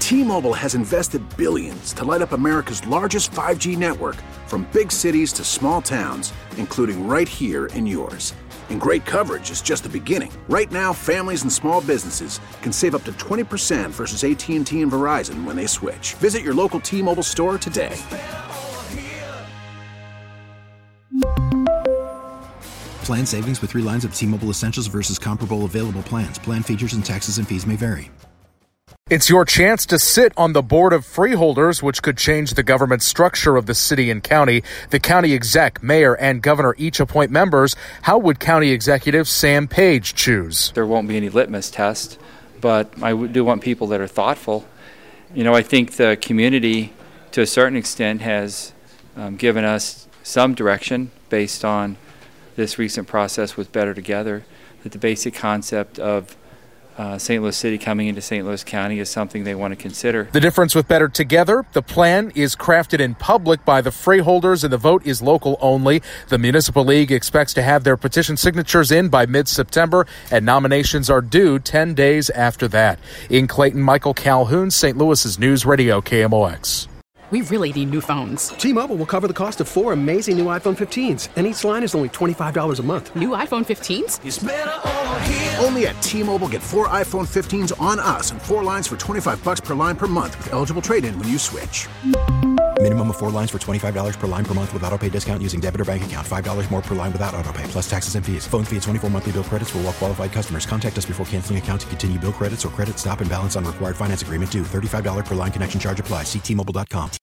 T-Mobile has invested billions to light up America's largest 5G network, from big cities to small towns, including right here in yours. And great coverage is just the beginning. Right now, families and small businesses can save up to 20% versus AT&T and Verizon when they switch. Visit your local T-Mobile store today. Plan savings with 3 lines of T-Mobile Essentials versus comparable available plans. Plan features and taxes and fees may vary. It's your chance to sit on the board of freeholders, which could change the government structure of the city and county. The county exec, mayor, and governor each appoint members. How would county executive Sam Page choose? There won't be any litmus test, but I do want people that are thoughtful. You know, I think the community, to a certain extent, has given us some direction based on this recent process with Better Together, that the basic concept of St. Louis City coming into St. Louis County is something they want to consider. The difference with Better Together, the plan is crafted in public by the freeholders and the vote is local only. The Municipal League expects to have their petition signatures in by mid-September, and nominations are due 10 days after that. In Clayton, Michael Calhoun, St. Louis's News Radio KMOX. We really need new phones. T-Mobile will cover the cost of 4 amazing new iPhone 15s, and each line is only $25 a month. New iPhone 15s? It's better over here. Only at T-Mobile, get 4 iPhone 15s on us and 4 lines for $25 per line per month with eligible trade-in when you switch. Minimum of 4 lines for $25 per line per month with autopay discount using debit or bank account. $5 more per line without autopay, plus taxes and fees. Phone fee at 24 monthly bill credits for well-qualified customers. Contact us before canceling account to continue bill credits or credit stop and balance on required finance agreement due. $35 per line connection charge applies. See T-Mobile.com.